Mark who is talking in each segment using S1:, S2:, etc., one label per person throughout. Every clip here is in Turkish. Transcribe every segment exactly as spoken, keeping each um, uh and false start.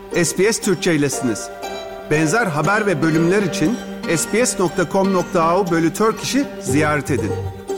S1: S B S Türkçe'ylesiniz. Benzer haber ve bölümler için sbs nokta com nokta a u bölü Turkish'i ziyaret edin.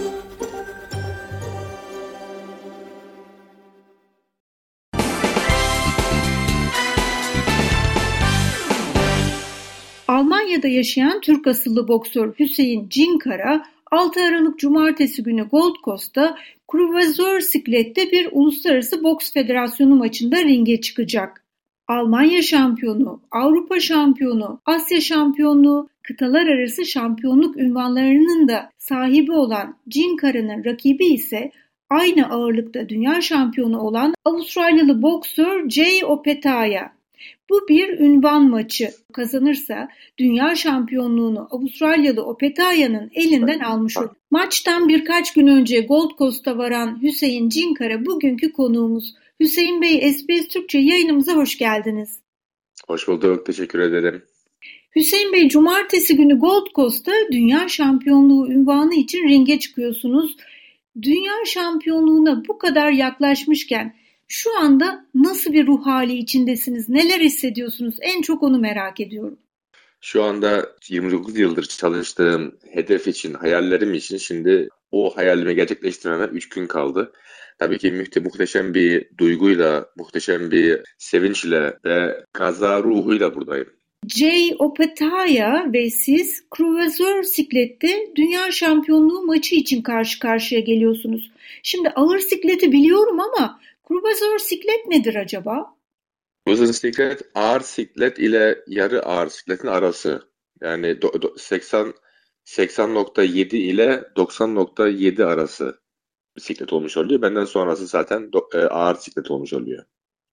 S2: Almanya'da yaşayan Türk asıllı boksör Hüseyin Cinkara, altı Aralık Cumartesi günü Gold Coast'ta kruvazör siklette bir Uluslararası Boks Federasyonu maçında ringe çıkacak. Almanya şampiyonu, Avrupa şampiyonu, Asya şampiyonluğu, kıtalar arası şampiyonluk unvanlarının da sahibi olan Cinkara'nın rakibi ise aynı ağırlıkta dünya şampiyonu olan Avustralyalı boksör Jay Opetaia. Bu bir ünvan maçı. Kazanırsa dünya şampiyonluğunu Avustralyalı Opetaia'nın elinden almış olur. Maçtan birkaç gün önce Gold Coast'a varan Hüseyin Cinkara bugünkü konuğumuz. Hüseyin Bey, S B S Türkçe yayınımıza hoş geldiniz.
S3: Hoş bulduk, teşekkür ederim.
S2: Hüseyin Bey, cumartesi günü Gold Coast'ta dünya şampiyonluğu unvanı için ringe çıkıyorsunuz. Dünya şampiyonluğuna bu kadar yaklaşmışken şu anda nasıl bir ruh hali içindesiniz? Neler hissediyorsunuz? En çok onu merak ediyorum.
S3: Şu anda yirmi dokuz yıldır çalıştığım hedef için, hayallerim için şimdi o hayalimi gerçekleştirmeme üç gün kaldı. Tabii ki mühte- muhteşem bir duyguyla, muhteşem bir sevinçle ve gaza ruhuyla buradayım.
S2: Jay Opetaia ve siz kruvazör siklette dünya şampiyonluğu maçı için karşı karşıya geliyorsunuz. Şimdi ağır sikleti biliyorum ama kruvazör siklet nedir acaba?
S3: Uzun siklet, ağır siklet ile yarı ağır sikletin arası. Yani do- do- seksen seksen nokta yedi ile doksan nokta yedi arası bisiklet olmuş oluyor. Benden sonrası zaten do- e, ağır siklet olmuş oluyor.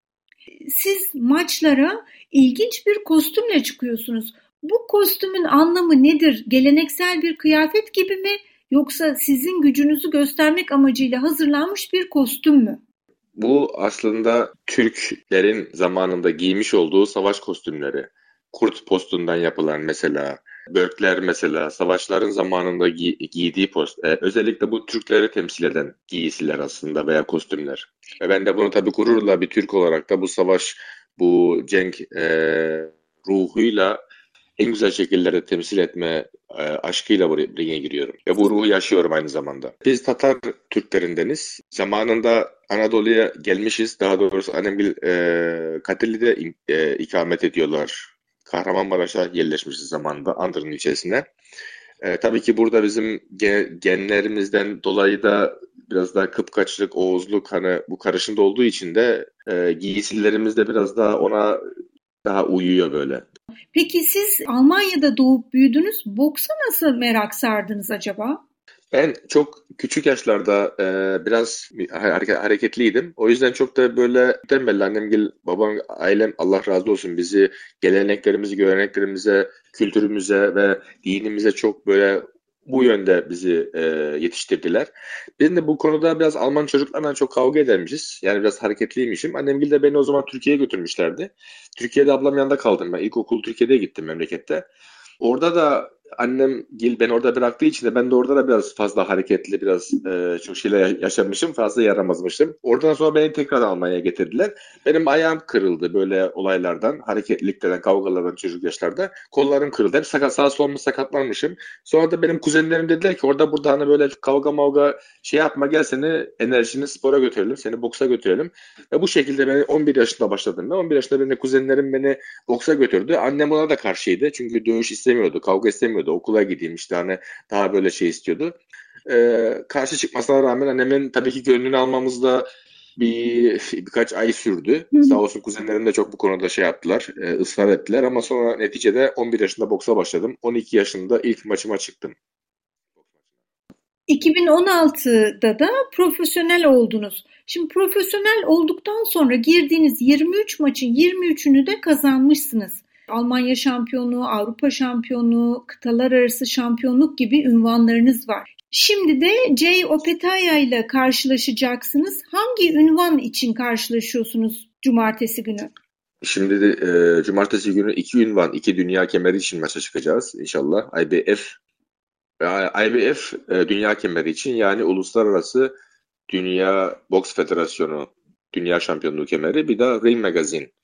S2: Siz maçlara ilginç bir kostümle çıkıyorsunuz. Bu kostümün anlamı nedir? Geleneksel bir kıyafet gibi mi? Yoksa sizin gücünüzü göstermek amacıyla hazırlanmış bir kostüm mü?
S3: Bu aslında Türklerin zamanında giymiş olduğu savaş kostümleri. Kurt postundan yapılan mesela, börkler mesela, savaşların zamanında giy- giydiği post. Ee, özellikle bu Türkleri temsil eden giysiler aslında veya kostümler. Ve ben de bunu tabii gururla bir Türk olarak da bu savaş, bu cenk e, ruhuyla en güzel şekillerde temsil etme e, aşkıyla buraya ringe giriyorum. Ve bu ruhu yaşıyorum aynı zamanda. Biz Tatar Türklerindeniz. Zamanında Anadolu'ya gelmişiz. Daha doğrusu Annemgil e, Katilli'de e, ikamet ediyorlar. Kahramanmaraş'a yerleşmişiz zamanında Andırın ilçesine. E, tabii ki burada bizim ge- genlerimizden dolayı da biraz daha kıpkaçlık, Oğuzluk hani bu karışımda olduğu için de e, giysilerimiz de biraz daha ona daha uyuyor böyle.
S2: Peki siz Almanya'da doğup büyüdünüz. Boksa nasıl merak sardınız acaba?
S3: Ben çok küçük yaşlarda e, biraz hareket, hareketliydim. O yüzden çok da böyle temel annemgil, babam, ailem Allah razı olsun bizi geleneklerimizi, göreneklerimize, kültürümüze ve dinimize çok böyle bu yönde bizi e, yetiştirdiler. Ben de bu konuda biraz Alman çocuklarla çok kavga edermişiz. Yani biraz hareketliymişim. Annemgil de beni o zaman Türkiye'ye götürmüşlerdi. Türkiye'de ablam yanında kaldım ben. İlkokul Türkiye'de gittim memlekette. Orada da annem gil beni orada bıraktığı için de ben de orada da biraz fazla hareketli, biraz e, çok şeyler yaşamışım, fazla yaramazmışım. Oradan sonra beni tekrar Almanya'ya getirdiler. Benim ayağım kırıldı böyle olaylardan, hareketlilikten, kavgalardan çocuk yaşlarda. Kollarım kırıldı. Hep sakat, sağ solum sakatlanmışım. Sonra da benim kuzenlerim dediler ki orada burada hani böyle kavga mavga şey yapma, gel seni enerjini spora götürelim, seni boksa götürelim. Ve bu şekilde ben on bir yaşında başladım. Ben on bir yaşında benim kuzenlerim beni boksa götürdü. Annem ona da karşıydı. Çünkü dövüş istemiyordu, kavga istemiyordu. Okula gideyim işte hani daha böyle şey istiyordu. Ee, karşı çıkmasına rağmen annemin tabii ki gönlünü almamızda bir birkaç ay sürdü. Hı. Sağ olsun kuzenlerim de çok bu konuda şey yaptılar, e, ısrar ettiler ama sonra neticede on bir yaşında boksa başladım. on iki yaşında ilk maçıma çıktım.
S2: iki bin on altıda da profesyonel oldunuz. Şimdi profesyonel olduktan sonra girdiğiniz yirmi üç maçın yirmi üçünü de kazanmışsınız. Almanya şampiyonluğu, Avrupa şampiyonluğu, kıtalar arası şampiyonluk gibi unvanlarınız var. Şimdi de Jay Opetaia ile karşılaşacaksınız. Hangi unvan için karşılaşıyorsunuz cumartesi günü?
S3: Şimdi de e, cumartesi günü iki unvan, iki dünya kemeri için maça çıkacağız inşallah. I B F I B F e, dünya kemeri için, yani Uluslararası Dünya Boks Federasyonu Dünya Şampiyonluğu kemeri, bir de Ring Magazine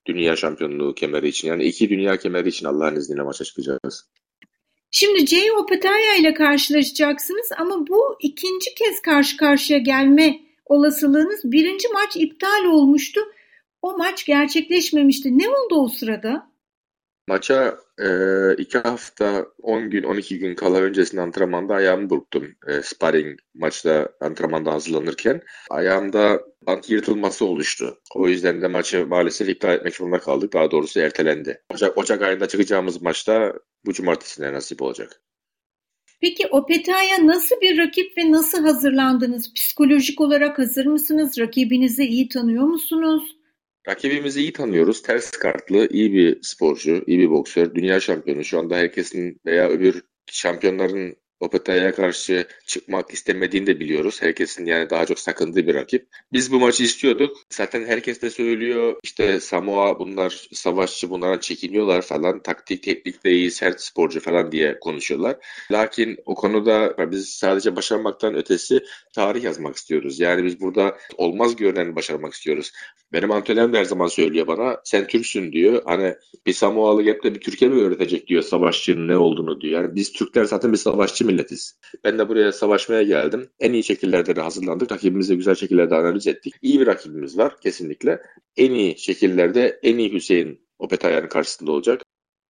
S3: dünya şampiyonluğu kemeri için. Yani iki dünya kemeri için Allah'ın izniyle maça çıkacağız.
S2: Şimdi Jay Opetaia ile karşılaşacaksınız ama bu ikinci kez karşı karşıya gelme olasılığınız, birinci maç iptal olmuştu. O maç gerçekleşmemişti. Ne oldu o sırada?
S3: Maça e, iki hafta on gün on iki gün kala öncesinde antrenmanda ayağımı burktum. E, sparring maçta antrenmanda hazırlanırken ayağımda bant yırtılması oluştu. O yüzden de maçı maalesef iptal etmek zorunda kaldık. Daha doğrusu ertelendi. Ocak, Ocak ayında çıkacağımız maçta bu cumartesine nasip olacak.
S2: Peki Opetaia nasıl bir rakip ve nasıl hazırlandınız? Psikolojik olarak hazır mısınız? Rakibinizi iyi tanıyor musunuz?
S3: Rakibimizi iyi tanıyoruz. Ters kartlı, iyi bir sporcu, iyi bir boksör, dünya şampiyonu. Şu anda herkesin veya öbür şampiyonların Opetaia'ya karşı çıkmak istemediğini de biliyoruz. Herkesin yani daha çok sakındığı bir rakip. Biz bu maçı istiyorduk. Zaten herkes de söylüyor. İşte Samoa bunlar savaşçı, bunlardan çekiniyorlar falan. Taktik, teknik de iyi, sert sporcu falan diye konuşuyorlar. Lakin o konuda biz sadece başarmaktan ötesi tarih yazmak istiyoruz. Yani biz burada olmaz görüneni başarmak istiyoruz. Benim antrenörüm de her zaman söylüyor bana, sen Türksün diyor. Hani bir Samoalı gelip de bir Türkiye mi öğretecek diyor savaşçının ne olduğunu diyor. Yani biz Türkler zaten bir savaşçı milletiz. Ben de buraya savaşmaya geldim. En iyi şekillerde de hazırlandık. Rakibimizi güzel şekillerde analiz ettik. İyi bir rakibimiz var kesinlikle. En iyi şekillerde en iyi Hüseyin Opetaia'nın karşısında olacak.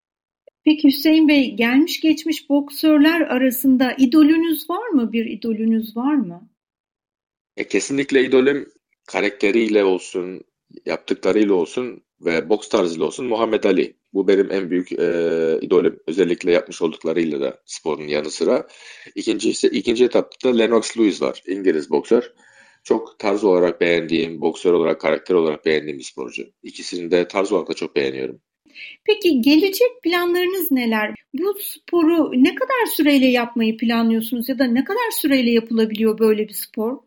S2: Peki Hüseyin Bey, gelmiş geçmiş boksörler arasında idolünüz var mı? Bir idolünüz var mı?
S3: E, kesinlikle idolüm karakteriyle olsun, yaptıklarıyla olsun ve boks tarzıyla olsun Muhammed Ali. Bu benim en büyük e, idolüm. Özellikle yapmış olduklarıyla da sporun yanı sıra. İkinci, ise, ikinci etapta da Lennox Lewis var. İngiliz boksör. Çok tarz olarak beğendiğim, boksör olarak, karakter olarak beğendiğim bir sporcu. İkisini de tarz olarak da çok beğeniyorum.
S2: Peki gelecek planlarınız neler? Bu sporu ne kadar süreyle yapmayı planlıyorsunuz ya da ne kadar süreyle yapılabiliyor böyle bir spor?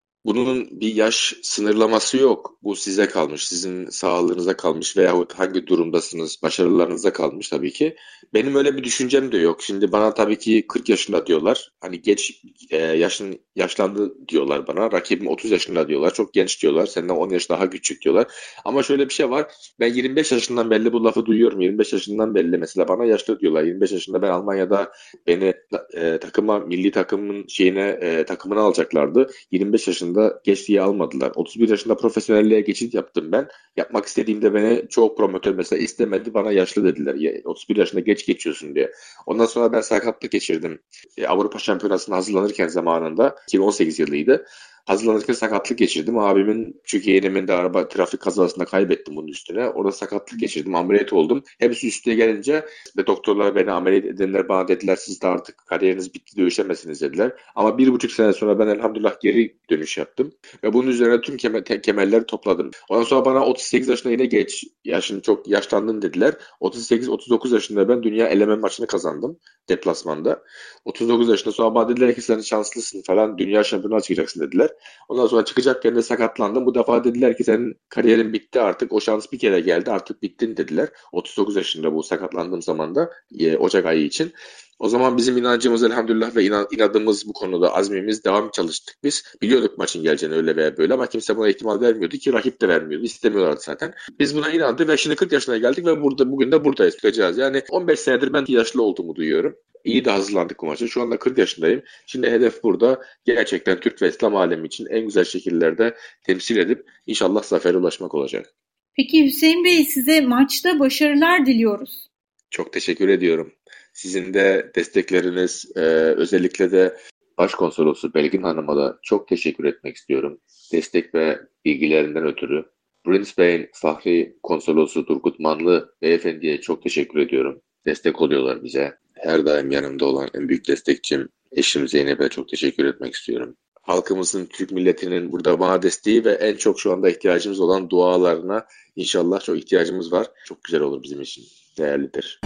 S3: Bunun bir yaş sınırlaması yok. Bu size kalmış, sizin sağlığınıza kalmış veyahut hangi durumdasınız, başarılarınıza kalmış tabii ki. Benim öyle bir düşüncem de yok. Şimdi bana tabii ki kırk yaşında diyorlar. Hani geç e, yaşın yaşlandı diyorlar bana. Rakibim otuz yaşında diyorlar. Çok genç diyorlar. Senden on yaş daha küçük diyorlar. Ama şöyle bir şey var. Ben yirmi beş yaşından belli bu lafı duyuyorum. yirmi beş yaşından belli mesela bana yaşlı diyorlar. yirmi beş yaşında ben Almanya'da beni e, takıma, milli takımın şeyine e, takımına alacaklardı. yirmi beş yaşında da geç diye almadılar. otuz bir yaşında profesyonelliğe geçit yaptım ben. Yapmak istediğimde beni çoğu promotör mesela istemedi. Bana yaşlı dediler. otuz bir yaşında geç geçiyorsun diye. Ondan sonra ben sakatlık geçirdim. E, Avrupa Şampiyonası'na hazırlanırken zamanında iki bin on sekiz yılıydı. Hazırlanırken sakatlık geçirdim. Abimin çünkü yeğenimin de araba trafik kazasında kaybettim bunun üstüne. Orada sakatlık geçirdim. Ameliyat oldum. Hepsi üstüne gelince ve doktorlar beni ameliyat edenler bana dediler siz de artık kariyeriniz bitti dövüşemezsiniz dediler. Ama bir buçuk sene sonra ben elhamdülillah geri dönüş yaptım. Ve bunun üzerine tüm kemer, kemerleri topladım. Ondan sonra bana otuz sekiz yaşında yine geç. Yaşın çok yaşlandın dediler. otuz sekiz otuz dokuz yaşında ben dünya eleme maçını kazandım. Deplasmanda. otuz dokuz yaşında sonra bana dediler ki sen şanslısın falan dünya şampiyonuna çıkacaksın dediler. Ondan sonra çıkacakken de sakatlandım. Bu defa dediler ki senin kariyerin bitti artık. O şans bir kere geldi artık bittin dediler. otuz dokuz yaşında bu sakatlandığım zaman da e, Ocak ayı için. O zaman bizim inancımız elhamdülillah ve inadımız bu konuda azmimiz devam çalıştık biz. Biliyorduk maçın geleceğini öyle veya böyle ama kimse buna ihtimal vermiyordu ki rakip de vermiyordu. İstemiyorlardı zaten. Biz buna inandık ve şimdi kırk yaşına geldik ve burada bugün de buradayız. Tutacağız. Yani on beş senedir ben yaşlı olduğumu duyuyorum. İyi de hazırlandık bu maça. Şu anda kırk yaşındayım. Şimdi hedef burada gerçekten Türk ve İslam alemi için en güzel şekillerde temsil edip inşallah zafere ulaşmak olacak.
S2: Peki Hüseyin Bey size maçta başarılar diliyoruz.
S3: Çok teşekkür ediyorum. Sizin de destekleriniz e, özellikle de Başkonsolosu Belgin Hanım'a da çok teşekkür etmek istiyorum. Destek ve bilgilerinden ötürü. Brisbane Fahri Konsolosu Turgut Manlı Beyefendi'ye çok teşekkür ediyorum. Destek oluyorlar bize. Her daim yanımda olan en büyük destekçim eşim Zeynep'e çok teşekkür etmek istiyorum. Halkımızın, Türk milletinin burada bana desteği ve en çok şu anda ihtiyacımız olan dualarına inşallah çok ihtiyacımız var. Çok güzel olur bizim için. Değerlidir.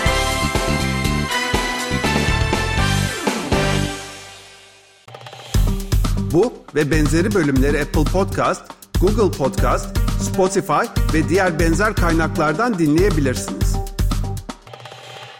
S1: Bu ve benzeri bölümleri Apple Podcast, Google Podcast, Spotify ve diğer benzer kaynaklardan dinleyebilirsiniz.